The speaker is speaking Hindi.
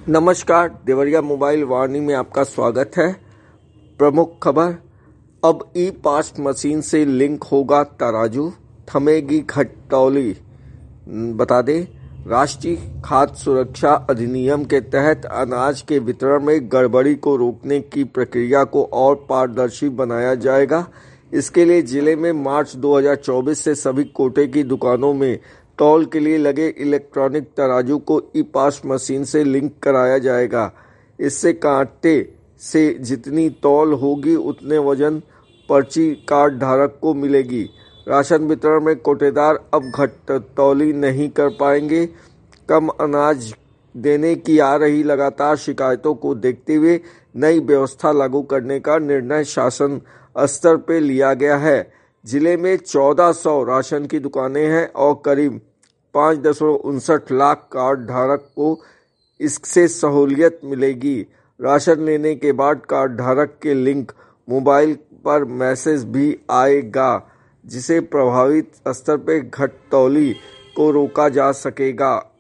नमस्कार, देवरिया मोबाइल वार्निंग में आपका स्वागत है। प्रमुख खबर, अब ई पास मशीन से लिंक होगा तराजू, थमेगी घटतौली। बता दें, राष्ट्रीय खाद्य सुरक्षा अधिनियम के तहत अनाज के वितरण में गड़बड़ी को रोकने की प्रक्रिया को और पारदर्शी बनाया जाएगा। इसके लिए जिले में मार्च 2024 से सभी कोटे की दुकानों में तौल के लिए लगे इलेक्ट्रॉनिक तराजू को ई पास मशीन से लिंक कराया जाएगा। इससे कांटे से जितनी तौल होगी उतने वजन पर्ची कार्ड धारक को मिलेगी। राशन वितरण में कोटेदार अब घटतौली नहीं कर पाएंगे। कम अनाज देने की आ रही लगातार शिकायतों को देखते हुए नई व्यवस्था लागू करने का निर्णय शासन स्तर पर लिया गया है। जिले में 1400 राशन की दुकानें हैं और करीब 5.59 लाख कार्ड धारक को इससे सहूलियत मिलेगी। राशन लेने के बाद कार्ड धारक के लिंक मोबाइल पर मैसेज भी आएगा, जिसे प्रभावित स्तर पर घटतौली को रोका जा सकेगा।